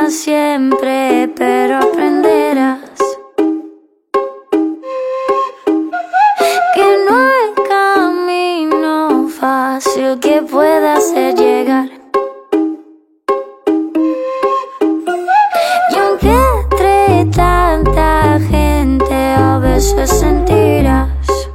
ganas siempre, pero aprenderás que no hay camino fácil que pueda hacer llegar. Y aunque entre tanta gente a veces sentirás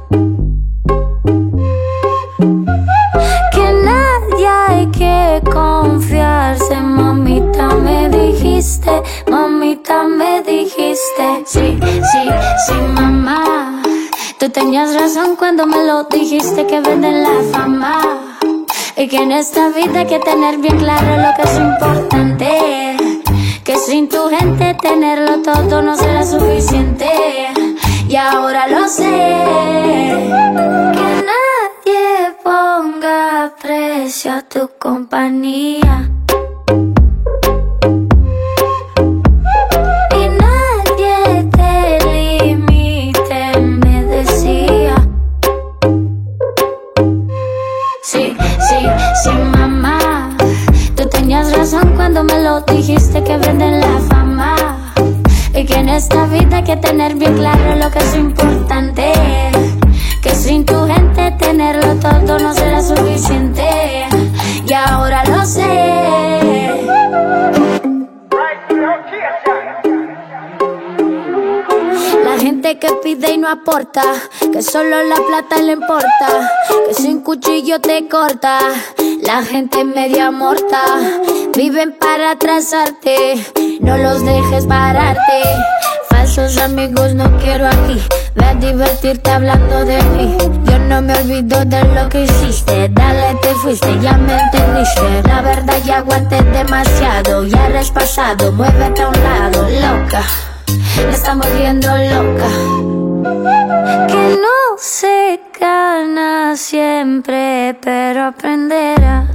que nadie hay que confiarse, mamita me dijiste, mamita me dijiste. Sí, sí, sí, mamá, tú tenías razón cuando me lo dijiste, que venden la fama y que en esta vida hay que tener bien claro lo que es importante, que sin tu gente tenerlo todo no será suficiente. Y ahora lo sé, que nadie ponga precio a tu compañía. Y nadie te limite, me decía. Sí, sí, sí, mamá, tú tenías razón cuando me lo dijiste, que venden la fama y que en esta vida hay que tener bien claro lo que es importante, que sin tu gente tenerlo todo no será suficiente. Y ahora lo sé. La gente que pide y no aporta, que solo la plata le importa, que sin cuchillo te corta. La gente media morta, viven para atrasarte, no los dejes pararte. Falsos amigos no quiero aquí, ve a divertirte hablando de mí. Yo no me olvido de lo que hiciste, dale te fuiste, ya me entendiste. La verdad ya aguanté demasiado, ya eres pasado, muévete a un lado, loca. Me están volviendo loca. Que no se gana siempre, pero aprenderás